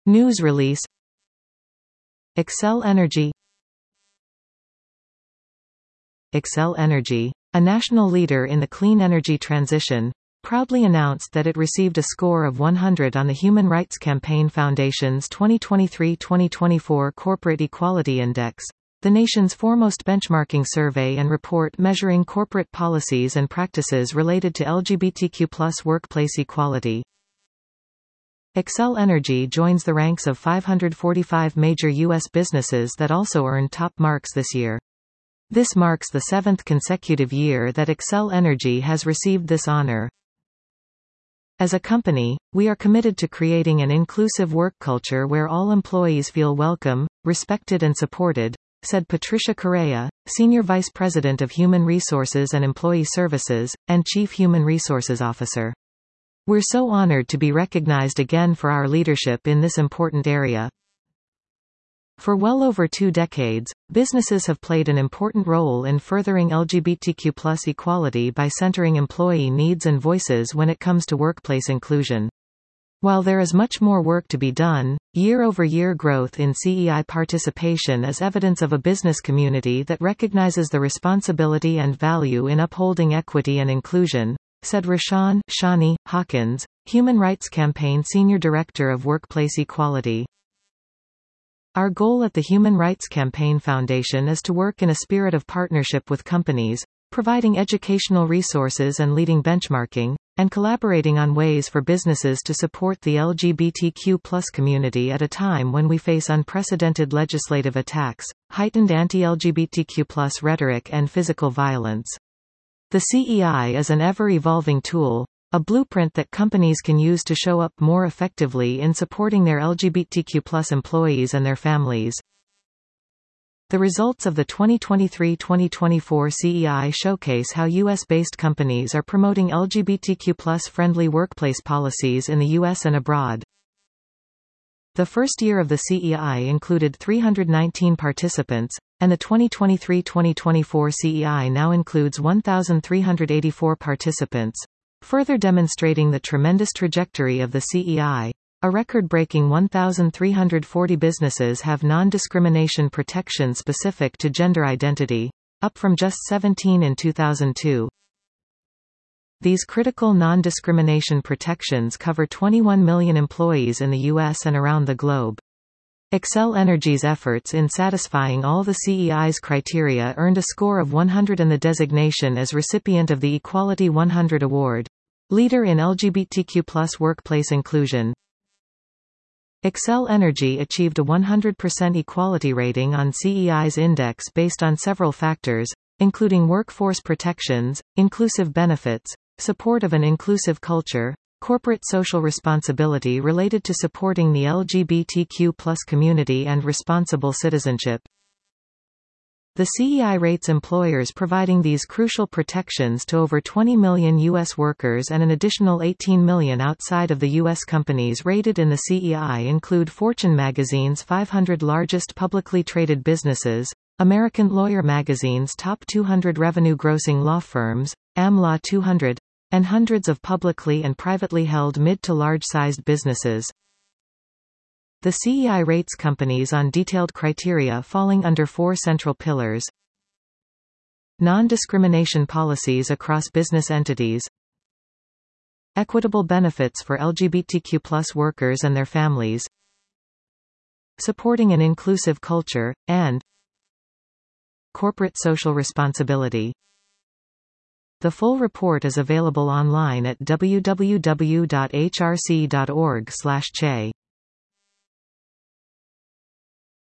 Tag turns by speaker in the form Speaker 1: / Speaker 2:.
Speaker 1: News release. Xcel Energy. Xcel Energy, a national leader in the clean energy transition, proudly announced that it received a score of 100 on the Human Rights Campaign Foundation's 2023-2024 Corporate Equality Index, the nation's foremost benchmarking survey and report measuring corporate policies and practices related to LGBTQ+ workplace equality. Xcel Energy joins the ranks of 545 major U.S. businesses that also earned top marks this year. This marks the 7th consecutive year that Xcel Energy has received this honor. As a company, we are committed to creating an inclusive work culture where all employees feel welcome, respected and supported, said Patricia Correa, Senior Vice President of Human Resources and Employee Services, and Chief Human Resources Officer. We're so honored to be recognized again for our leadership in this important area. For well over 2 decades, businesses have played an important role in furthering LGBTQ+ equality by centering employee needs and voices when it comes to workplace inclusion. While there is much more work to be done, year-over-year growth in CEI participation is evidence of a business community that recognizes the responsibility and value in upholding equity and inclusion, said Rashawn Shani Hawkins, Human Rights Campaign Senior Director of Workplace Equality. Our goal at the Human Rights Campaign Foundation is to work in a spirit of partnership with companies, providing educational resources and leading benchmarking, and collaborating on ways for businesses to support the LGBTQ+ community at a time when we face unprecedented legislative attacks, heightened anti-LGBTQ+ rhetoric and physical violence. The CEI is an ever-evolving tool, a blueprint that companies can use to show up more effectively in supporting their LGBTQ+ employees and their families. The results of the 2023-2024 CEI showcase how U.S.-based companies are promoting LGBTQ+ friendly workplace policies in the U.S. and abroad. The first year of the CEI included 319 participants, and the 2023-2024 CEI now includes 1,384 participants, further demonstrating the tremendous trajectory of the CEI. A record-breaking 1,340 businesses have non-discrimination protection specific to gender identity, up from just 17 in 2002. These critical non-discrimination protections cover 21 million employees in the U.S. and around the globe. Xcel Energy's efforts in satisfying all the CEI's criteria earned a score of 100 and the designation as recipient of the Equality 100 Award, Leader in LGBTQ+ Workplace Inclusion. Xcel Energy achieved a 100% equality rating on CEI's index based on several factors, including workforce protections, inclusive benefits, support of an inclusive culture, corporate social responsibility related to supporting the LGBTQ+ community and responsible citizenship. The CEI rates employers providing these crucial protections to over 20 million U.S. workers and an additional 18 million outside of the U.S. Companies rated in the CEI include Fortune magazine's 500 largest publicly traded businesses, American Lawyer magazine's top 200 revenue-grossing law firms, AmLaw 200, and hundreds of publicly and privately held mid- to large-sized businesses. The CEI rates companies on detailed criteria falling under 4 central pillars: non-discrimination policies across business entities, equitable benefits for LGBTQ+ workers and their families, supporting an inclusive culture, and corporate social responsibility. The full report is available online at www.hrc.org/CHE.